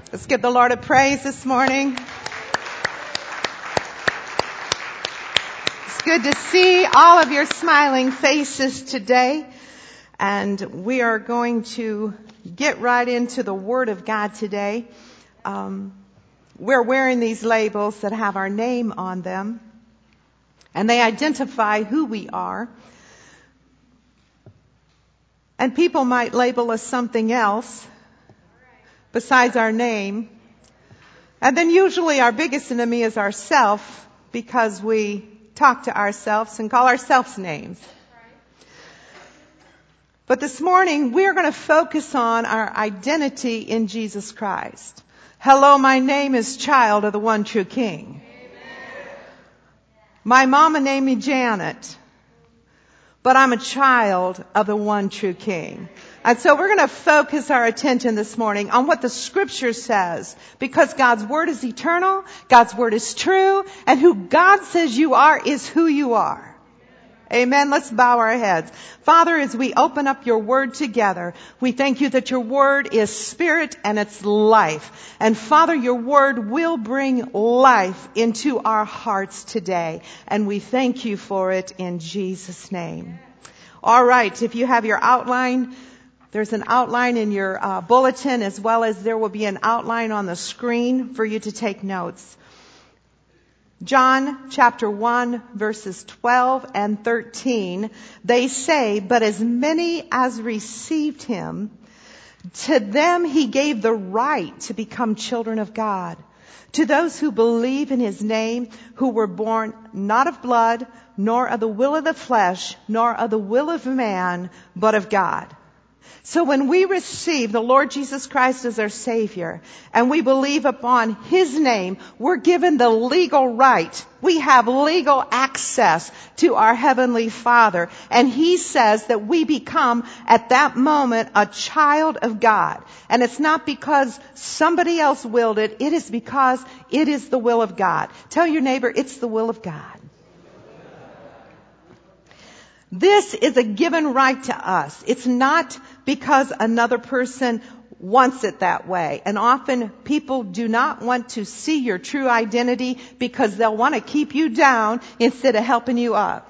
Let's give the Lord a praise this morning. It's good to see all of your smiling faces today. And we are going to get right into the Word of God today. We're wearing these labels that have our name on them. And they identify who we are. And people might label us something else besides our name. And then usually our biggest enemy is ourself, because we talk to ourselves and call ourselves names. But this morning we're going to focus on our identity in Jesus Christ. Hello, my name is child of the one true King. Amen. My mama named me Janet, but I'm a child of the one true King. And so we're going to focus our attention this morning on what the Scripture says, because God's Word is eternal, God's Word is true, and who God says you are is who you are. Amen. Let's bow our heads. Father, as we open up your Word together, we thank you that your Word is spirit and it's life. And Father, your Word will bring life into our hearts today. And we thank you for it in Jesus' name. All right. If you have your outline, there's an outline in your bulletin, as well as there will be an outline on the screen for you to take notes. John chapter 1 verses 12 and 13, they say, "But as many as received him, to them he gave the right to become children of God, to those who believe in his name, who were born not of blood, nor of the will of the flesh, nor of the will of man, but of God." So when we receive the Lord Jesus Christ as our Savior, and we believe upon his name, we're given the legal right. We have legal access to our Heavenly Father. And he says that we become, at that moment, a child of God. And it's not because somebody else willed it. It is because it is the will of God. Tell your neighbor, it's the will of God. This is a given right to us. It's not because another person wants it that way. And often people do not want to see your true identity because they'll want to keep you down instead of helping you up.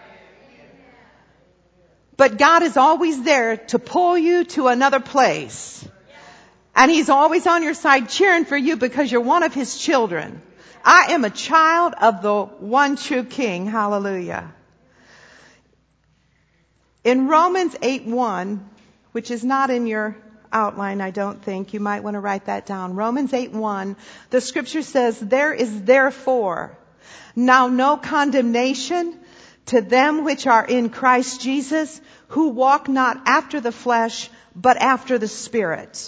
But God is always there to pull you to another place. And he's always on your side cheering for you because you're one of his children. I am a child of the one true King. Hallelujah. In Romans 8:1, which is not in your outline, I don't think. You might want to write that down. Romans 8:1, the Scripture says, "There is therefore now no condemnation to them which are in Christ Jesus, who walk not after the flesh, but after the Spirit."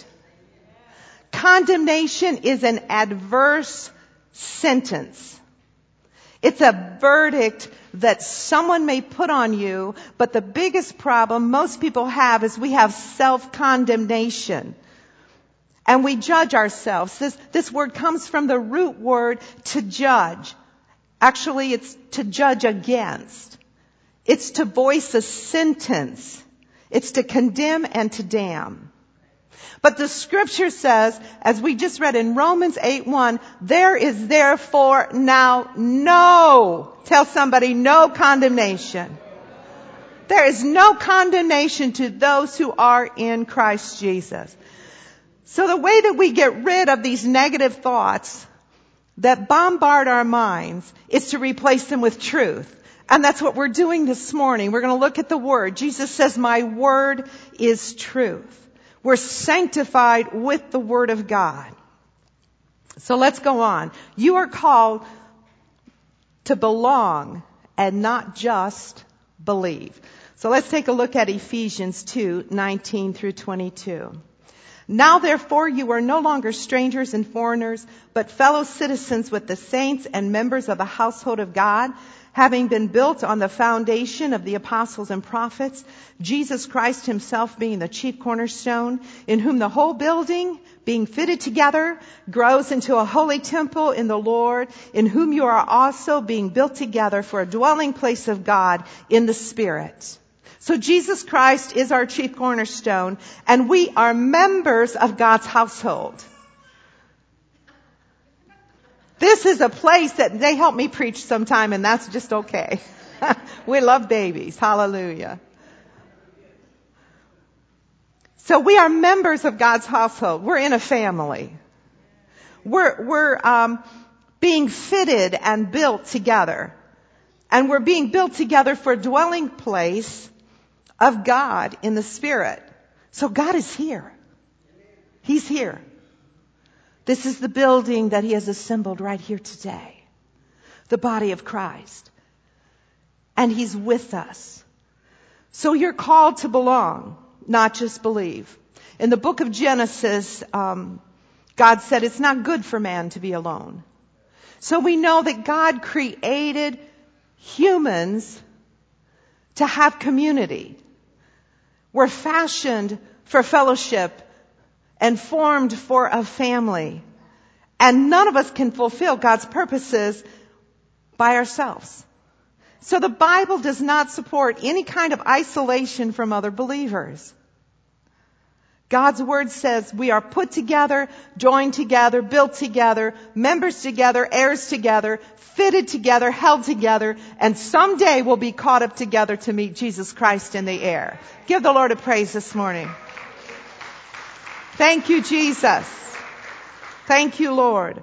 Condemnation is an adverse sentence. It's a verdict that someone may put on you, but the biggest problem most people have is we have self-condemnation. And we judge ourselves. This word comes from the root word to judge. Actually, it's to judge against. It's to voice a sentence. It's to condemn and to damn. But the Scripture says, as we just read in Romans 8:1, there is therefore now tell somebody, no condemnation. There is no condemnation to those who are in Christ Jesus. So the way that we get rid of these negative thoughts that bombard our minds is to replace them with truth. And that's what we're doing this morning. We're going to look at the Word. Jesus says, "My word is truth." We're sanctified with the Word of God. So let's go on. You are called to belong and not just believe. So let's take a look at Ephesians 2:19 through 22. "Now therefore you are no longer strangers and foreigners, but fellow citizens with the saints and members of the household of God, having been built on the foundation of the apostles and prophets, Jesus Christ himself being the chief cornerstone, in whom the whole building, being fitted together, grows into a holy temple in the Lord, in whom you are also being built together for a dwelling place of God in the Spirit." So Jesus Christ is our chief cornerstone, and we are members of God's household. This is a place that they help me preach sometime, and that's just okay. We love babies. Hallelujah. So we are members of God's household. We're in a family. We're being fitted and built together. And we're being built together for a dwelling place of God in the Spirit. So God is here. He's here. This is the building that He has assembled right here today. The body of Christ. And He's with us. So you're called to belong, not just believe. In the book of Genesis, God said it's not good for man to be alone. So we know that God created humans to have community. We're fashioned for fellowship and formed for a family. And none of us can fulfill God's purposes by ourselves. So the Bible does not support any kind of isolation from other believers. God's Word says we are put together, joined together, built together, members together, heirs together, fitted together, held together, and someday we'll be caught up together to meet Jesus Christ in the air. Give the Lord a praise this morning. Thank you, Jesus. Thank you, Lord.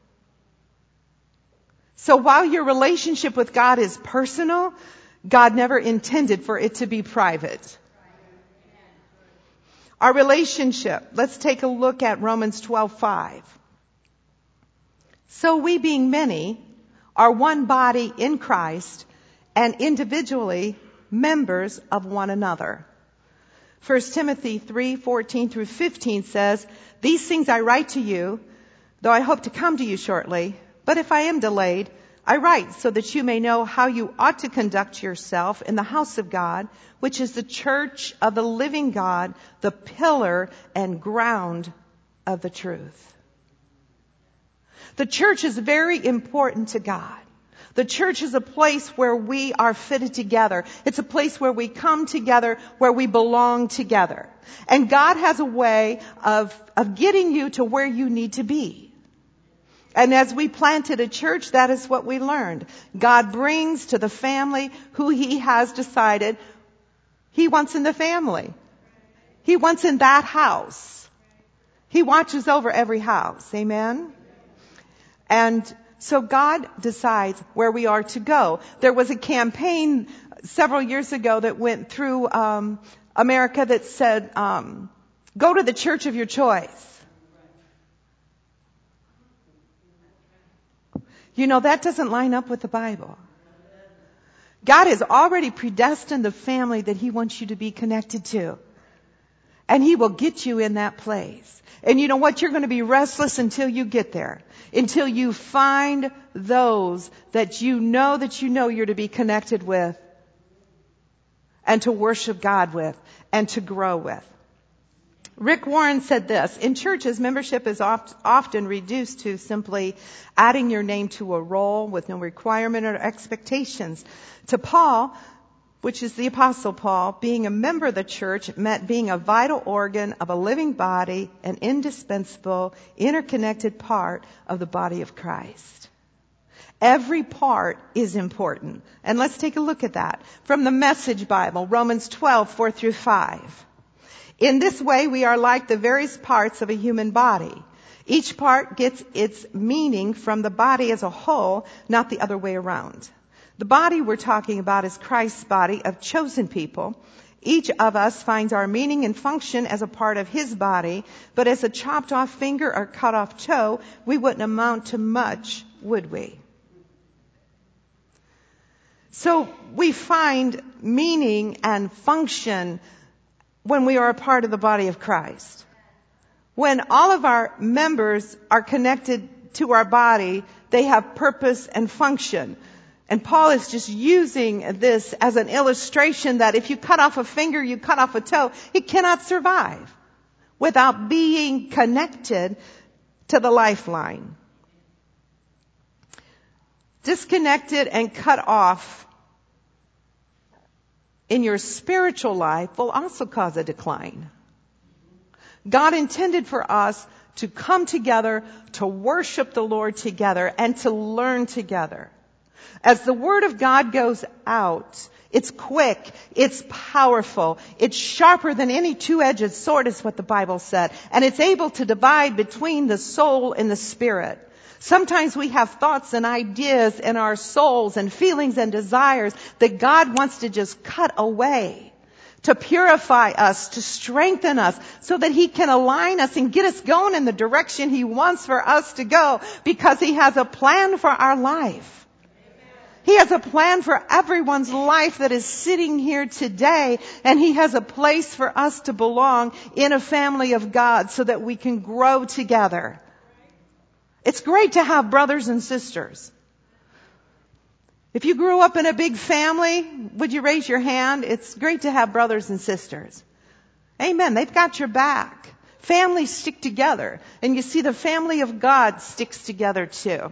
So while your relationship with God is personal, God never intended for it to be private. Our relationship, let's take a look at Romans 12:5. So we being many are one body in Christ and individually members of one another. 1 Timothy 3:14 through 15 says, "These things I write to you, though I hope to come to you shortly. But if I am delayed, I write so that you may know how you ought to conduct yourself in the house of God, which is the church of the living God, the pillar and ground of the truth." The church is very important to God. The church is a place where we are fitted together. It's a place where we come together, where we belong together. And God has a way of getting you to where you need to be. And as we planted a church, that is what we learned. God brings to the family who He has decided He wants in the family. He wants in that house. He watches over every house. Amen? And so God decides where we are to go. There was a campaign several years ago that went through America that said, go to the church of your choice. You know, that doesn't line up with the Bible. God has already predestined the family that He wants you to be connected to. And He will get you in that place. And you know what? You're going to be restless until you get there. Until you find those that you know you're to be connected with. And to worship God with. And to grow with. Rick Warren said this, "In churches, membership is often reduced to simply adding your name to a roll with no requirement or expectations. To Paul, which is the Apostle Paul, being a member of the church meant being a vital organ of a living body, an indispensable, interconnected part of the body of Christ." Every part is important. And let's take a look at that. From the Message Bible, Romans 12:4 through 5. "In this way, we are like the various parts of a human body. Each part gets its meaning from the body as a whole, not the other way around. The body we're talking about is Christ's body of chosen people. Each of us finds our meaning and function as a part of His body, but as a chopped off finger or cut off toe, we wouldn't amount to much, would we?" So we find meaning and function when we are a part of the body of Christ. When all of our members are connected to our body, they have purpose and function. And Paul is just using this as an illustration that if you cut off a finger, you cut off a toe, it cannot survive without being connected to the lifeline. Disconnected and cut off in your spiritual life will also cause a decline. God intended for us to come together, to worship the Lord together, and to learn together. As the Word of God goes out, it's quick, it's powerful, it's sharper than any two-edged sword is what the Bible said, and it's able to divide between the soul and the spirit. Sometimes we have thoughts and ideas in our souls and feelings and desires that God wants to just cut away, to purify us, to strengthen us, so that He can align us and get us going in the direction He wants for us to go, because He has a plan for our life. He has a plan for everyone's life that is sitting here today, and He has a place for us to belong in a family of God so that we can grow together. It's great to have brothers and sisters. If you grew up in a big family, would you raise your hand? It's great to have brothers and sisters. Amen. They've got your back. Families stick together. And you see, the family of God sticks together too.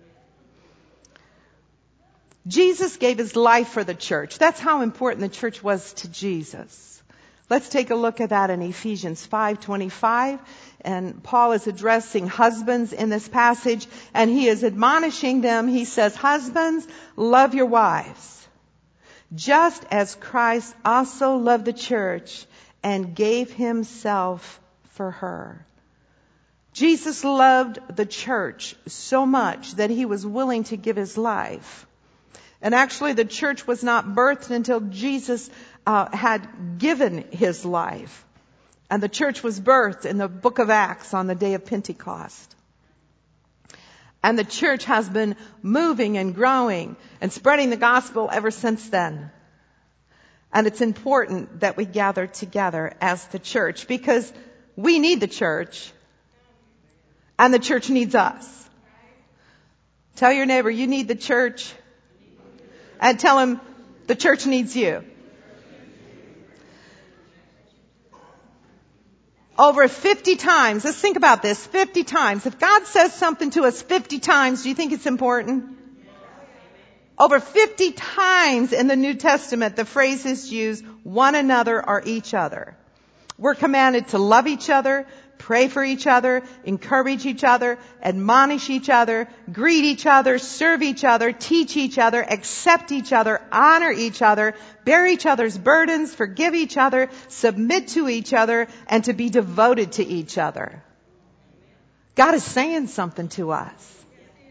Jesus gave His life for the church. That's how important the church was to Jesus. Let's take a look at that in Ephesians 5:25. And Paul is addressing husbands in this passage, and he is admonishing them. He says, "Husbands, love your wives, just as Christ also loved the church and gave Himself for her." Jesus loved the church so much that He was willing to give His life. And actually, the church was not birthed until Jesus had given His life. And the church was birthed in the book of Acts on the day of Pentecost. And the church has been moving and growing and spreading the gospel ever since then. And it's important that we gather together as the church, because we need the church and the church needs us. Tell your neighbor, you need the church, and tell him the church needs you. Over 50 times, let's think about this, 50 times. If God says something to us 50 times, do you think it's important? Over 50 times in the New Testament, the phrase is used, one another or each other. We're commanded to love each other, pray for each other, encourage each other, admonish each other, greet each other, serve each other, teach each other, accept each other, honor each other, bear each other's burdens, forgive each other, submit to each other, and to be devoted to each other. God is saying something to us.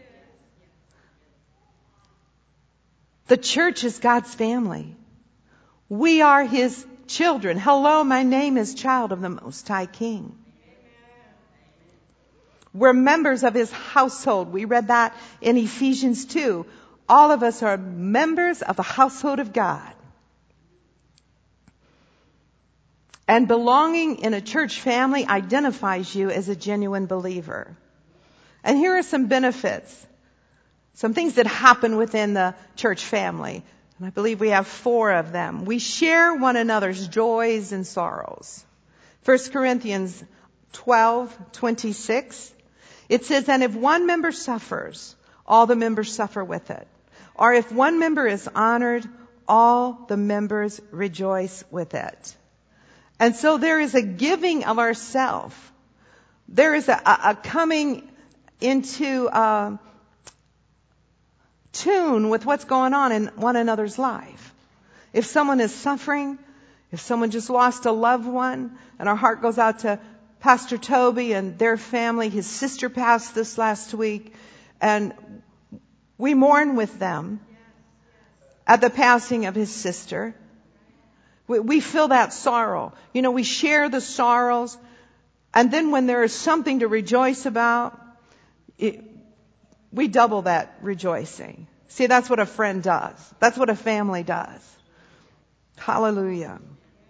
The church is God's family. We are His children. Hello, my name is child of the Most High King. We're members of His household. We read that in Ephesians 2. All of us are members of the household of God. And belonging in a church family identifies you as a genuine believer. And here are some benefits. Some things that happen within the church family. And I believe we have 4 of them. We share one another's joys and sorrows. 1 Corinthians 12:26. It says, "And if one member suffers, all the members suffer with it. Or if one member is honored, all the members rejoice with it." And so there is a giving of ourself. There is a coming into tune with what's going on in one another's life. If someone is suffering, if someone just lost a loved one, and our heart goes out to Pastor Toby and their family. His sister passed this last week, and we mourn with them at the passing of his sister. We feel that sorrow. You know, we share the sorrows, and then when there is something to rejoice about, we double that rejoicing. See, that's what a friend does. That's what a family does. Hallelujah.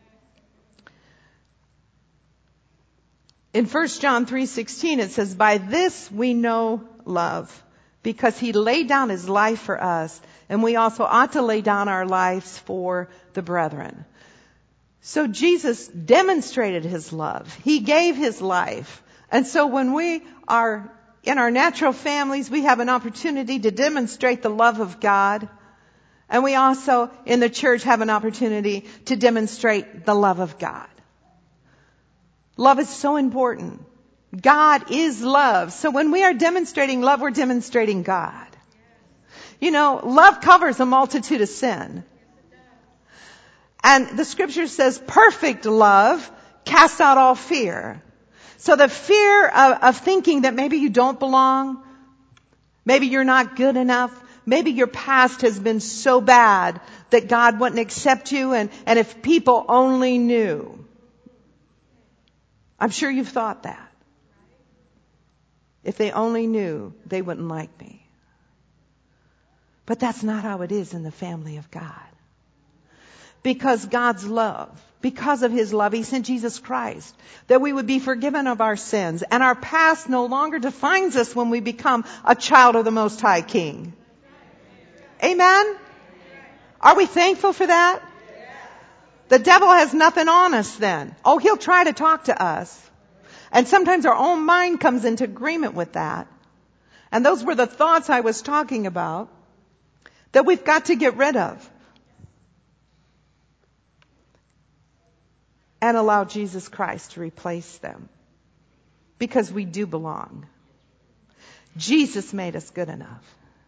In 1 John 3:16, it says, "By this we know love, because He laid down His life for us, and we also ought to lay down our lives for the brethren." So Jesus demonstrated His love. He gave His life. And so when we are in our natural families, we have an opportunity to demonstrate the love of God. And we also, in the church, have an opportunity to demonstrate the love of God. Love is so important. God is love. So when we are demonstrating love, we're demonstrating God. You know, love covers a multitude of sin. And the scripture says perfect love casts out all fear. So the fear of thinking that maybe you don't belong, maybe you're not good enough, maybe your past has been so bad that God wouldn't accept you, and if people only knew. I'm sure you've thought that. If they only knew, they wouldn't like me. But that's not how it is in the family of God. Because God's love, because of His love, He sent Jesus Christ, that we would be forgiven of our sins. And our past no longer defines us when we become a child of the Most High King. Amen? Are we thankful for that? The devil has nothing on us then. Oh, he'll try to talk to us. And sometimes our own mind comes into agreement with that. And those were the thoughts I was talking about that we've got to get rid of. And allow Jesus Christ to replace them. Because we do belong. Jesus made us good enough.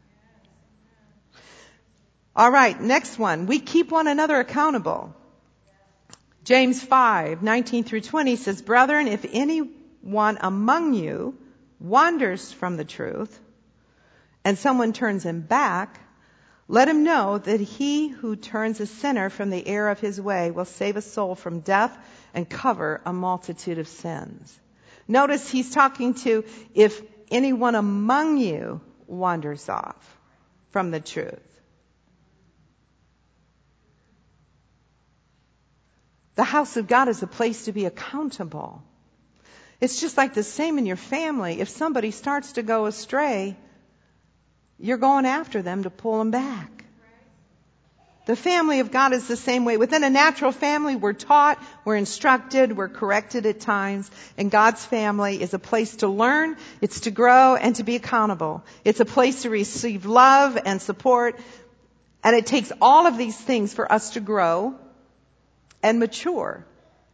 All right, next one. We keep one another accountable. James 5:19 through 20 says, Brethren, if anyone among you wanders from the truth, and someone turns him back, let him know that he who turns a sinner from the error of his way will save a soul from death and cover a multitude of sins. Notice he's talking to if anyone among you wanders off from the truth. The house of God is a place to be accountable. It's just like the same in your family. If somebody starts to go astray, you're going after them to pull them back. The family of God is the same way. Within a natural family, we're taught, we're instructed, we're corrected at times. And God's family is a place to learn, it's to grow, and to be accountable. It's a place to receive love and support. And it takes all of these things for us to grow and mature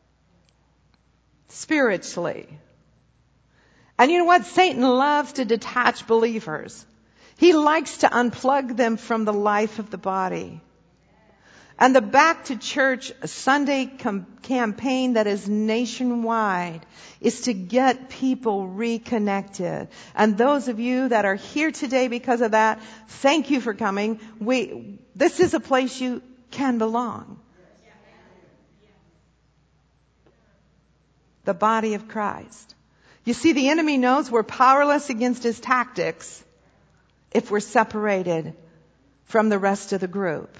spiritually. And you know what? Satan loves to detach believers. He likes to unplug them from the life of the body. And the Back to Church Sunday campaign that is nationwide is to get people reconnected. And those of you that are here today because of that, thank you for coming. This is a place you can belong. The body of Christ. You see, the enemy knows we're powerless against his tactics if we're separated from the rest of the group.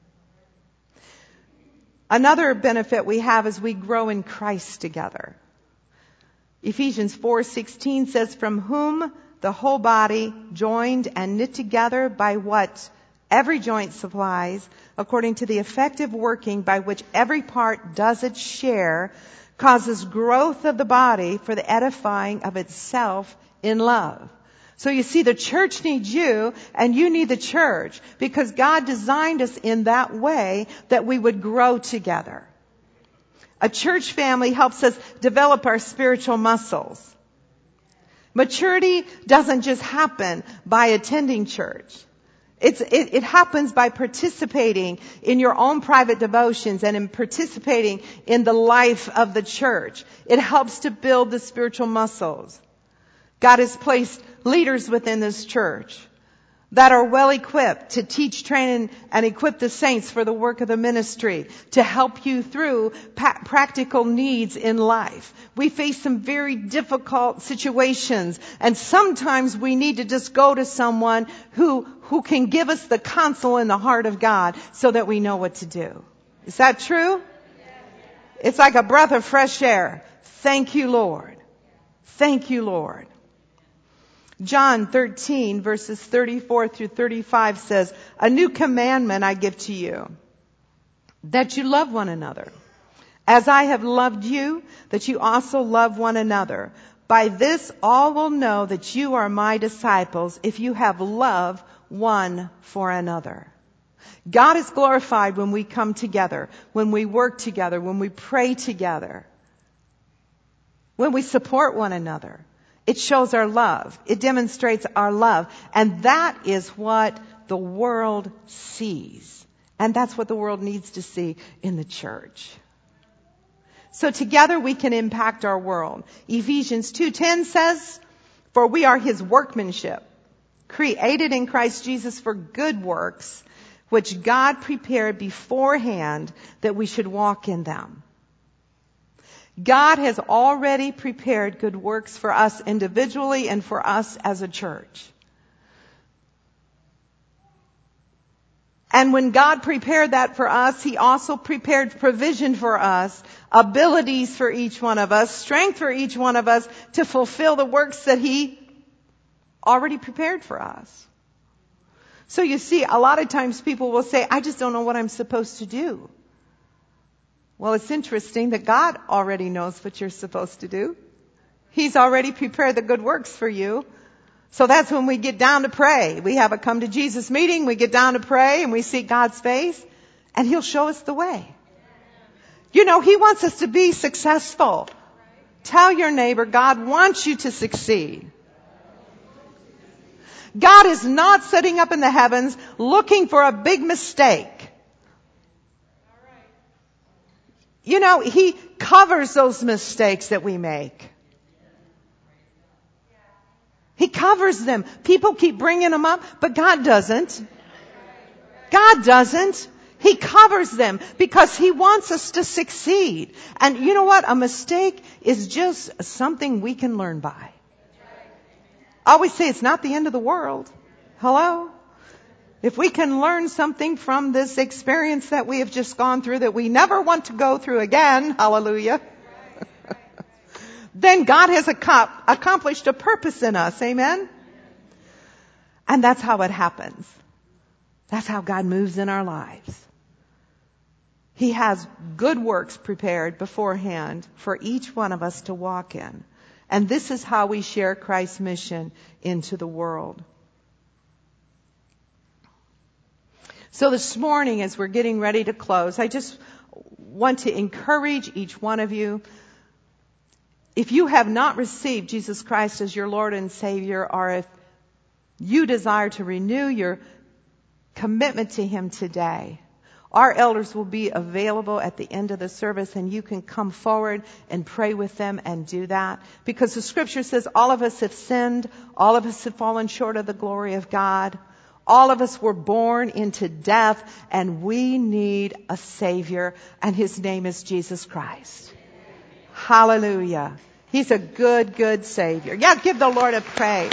Another benefit we have is we grow in Christ together. Ephesians 4:16 says, from whom the whole body, joined and knit together by what every joint supplies, according to the effective working by which every part does its share, causes growth of the body for the edifying of itself in love. So you see, the church needs you and you need the church because God designed us in that way that we would grow together. A church family helps us develop our spiritual muscles. Maturity doesn't just happen by attending church. It happens by participating in your own private devotions and in participating in the life of the church. It helps to build the spiritual muscles. God has placed leaders within this church that are well equipped to teach, train, and equip the saints for the work of the ministry, to help you through practical needs in life. We face some very difficult situations, and sometimes we need to just go to someone who can give us the counsel in the heart of God so that we know what to do. Is that true? It's like a breath of fresh air. Thank you, Lord. Thank you, Lord. John 13 verses 34 through 35 says, a new commandment I give to you, that you love one another. As I have loved you, that you also love one another. By this all will know that you are my disciples, if you have love one for another. God is glorified when we come together, when we work together, when we pray together. when we support one another. It shows our love. It demonstrates our love. And that is what the world sees. And that's what the world needs to see in the church. So together we can impact our world. Ephesians 2:10 says, "For we are his workmanship, created in Christ Jesus for good works, which God prepared beforehand that we should walk in them." God has already prepared good works for us individually and for us as a church. And when God prepared that for us, he also prepared provision for us, abilities for each one of us, strength for each one of us to fulfill the works that he already prepared for us. So you see, a lot of times people will say, "I just don't know what I'm supposed to do." Well, it's interesting that God already knows what you're supposed to do. He's already prepared the good works for you. So that's when we get down to pray. We have a come to Jesus meeting, we get down to pray, and we seek God's face, and he'll show us the way. You know, he wants us to be successful. Tell your neighbor, God wants you to succeed. God is not sitting up in the heavens looking for a big mistake. You know, he covers those mistakes that we make. He covers them. People keep bringing them up, but God doesn't. God doesn't. He covers them because he wants us to succeed. And you know what? A mistake is just something we can learn by. I always say it's not the end of the world. Hello? If we can learn something from this experience that we have just gone through that we never want to go through again, hallelujah, then God has accomplished a purpose in us, amen? And that's how it happens. That's how God moves in our lives. He has good works prepared beforehand for each one of us to walk in. And this is how we share Christ's mission into the world. So this morning, as we're getting ready to close, I just want to encourage each one of you. If you have not received Jesus Christ as your Lord and Savior, or if you desire to renew your commitment to him today, our elders will be available at the end of the service, and you can come forward and pray with them and do that. Because the scripture says all of us have sinned, all of us have fallen short of the glory of God. All of us were born into death, and we need a Savior, and his name is Jesus Christ. Hallelujah. He's a good, good Savior. Yeah, give the Lord a praise.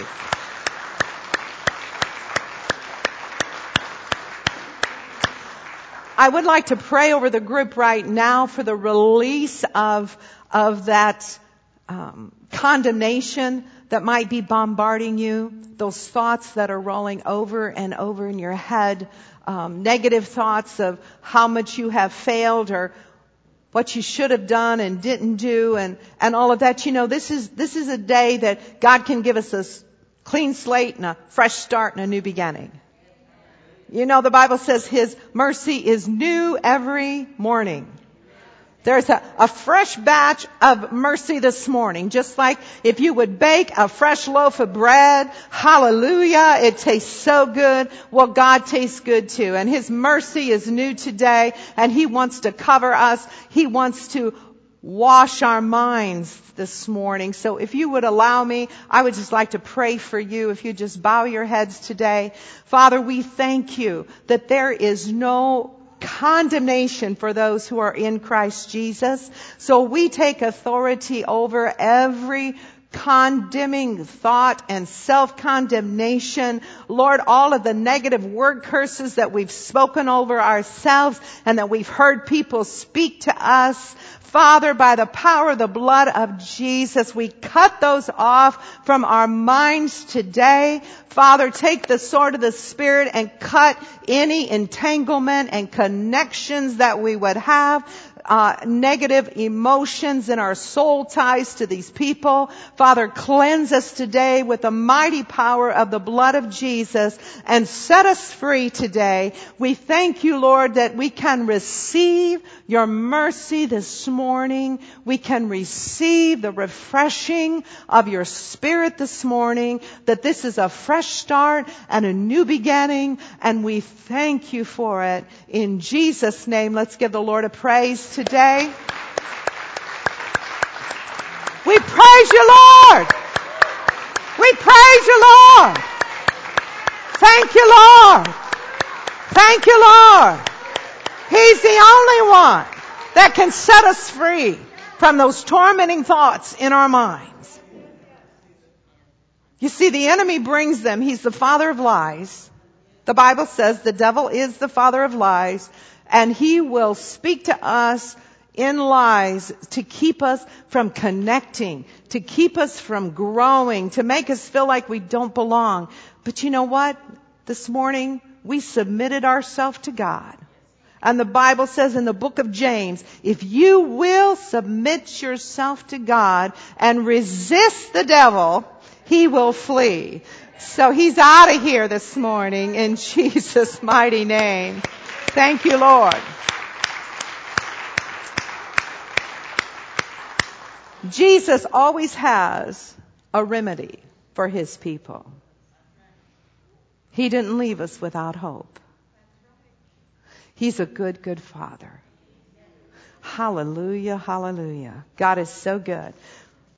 I would like to pray over the group right now for the release of that condemnation that might be bombarding you, those thoughts that are rolling over and over in your head, negative thoughts of how much you have failed or what you should have done and didn't do, and all of that. You know, this is a day that God can give us a clean slate and a fresh start and a new beginning. You know, the Bible says his mercy is new every morning. There's a fresh batch of mercy this morning. Just like if you would bake a fresh loaf of bread, hallelujah, it tastes so good. Well, God tastes good too. And his mercy is new today, and he wants to cover us. He wants to wash our minds this morning. So if you would allow me, I would just like to pray for you. If you just bow your heads today. Father, we thank you that there is no condemnation for those who are in Christ Jesus. So we take authority over every condemning thought and self-condemnation. Lord, all of the negative word curses that we've spoken over ourselves and that we've heard people speak to us, Father, by the power of the blood of Jesus, we cut those off from our minds today. Father, take the sword of the Spirit and cut any entanglement and connections that we would have negative emotions in our soul ties to these people. Father, cleanse us today with the mighty power of the blood of Jesus and set us free today. We thank you, Lord, that we can receive your mercy this morning. We can receive the refreshing of your Spirit this morning, that this is a fresh start and a new beginning, and we thank you for it. In Jesus' name, let's give the Lord a praise today. We praise you, Lord. We praise you, Lord. Thank you, Lord. Thank you, Lord. He's the only one that can set us free from those tormenting thoughts in our minds. You see, the enemy brings them. He's the father of lies. The Bible says the devil is the father of lies, and he will speak to us in lies to keep us from connecting, to keep us from growing, to make us feel like we don't belong. But you know what? This morning, we submitted ourselves to God. And the Bible says in the book of James, if you will submit yourself to God and resist the devil, he will flee. So he's out of here this morning in Jesus' mighty name. Thank you, Lord. Jesus always has a remedy for his people. He didn't leave us without hope. He's a good, good Father. Hallelujah, hallelujah. God is so good.